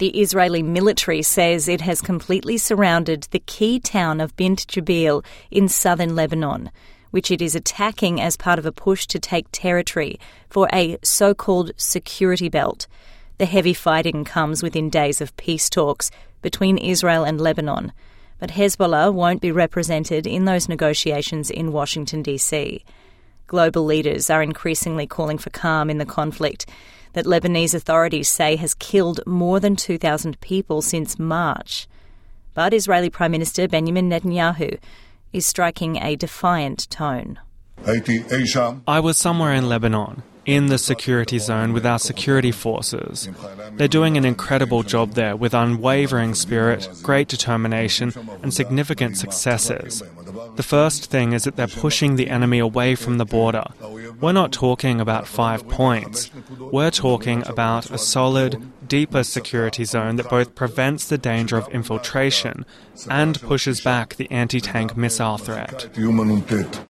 The Israeli military says it has completely surrounded the key town of Bint Jbeil in southern Lebanon, which it is attacking as part of a push to take territory for a so-called security belt. The heavy fighting comes within days of peace talks between Israel and Lebanon, but Hezbollah won't be represented in those negotiations in Washington, D.C. Global leaders are increasingly calling for calm in the conflict that Lebanese authorities say has killed more than 2,000 people since March. But Israeli Prime Minister Benjamin Netanyahu is striking a defiant tone. I was somewhere in Lebanon, in the security zone with our security forces. They're doing an incredible job there with unwavering spirit, great determination, and significant successes. The first thing is that they're pushing the enemy away from the border. We're not talking about 5 points. We're talking about a solid, deeper security zone that both prevents the danger of infiltration and pushes back the anti-tank missile threat.